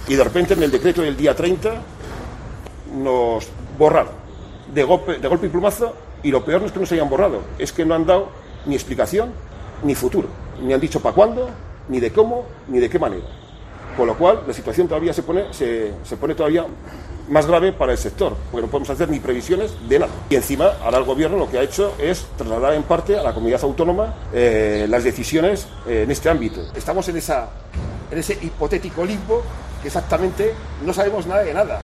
Y de repente en el decreto del día 30 nos borraron de golpe y plumazo, y lo peor no es que nos hayan borrado, es que no han dado ni explicación ni futuro, ni han dicho para cuándo, ni de cómo, ni de qué manera. Con lo cual la situación todavía se pone todavía más grave para el sector, porque no podemos hacer ni previsiones de nada. Y encima, ahora el gobierno lo que ha hecho es trasladar en parte a la comunidad autónoma las decisiones en este ámbito. Estamos en ese hipotético limbo que exactamente no sabemos nada de nada.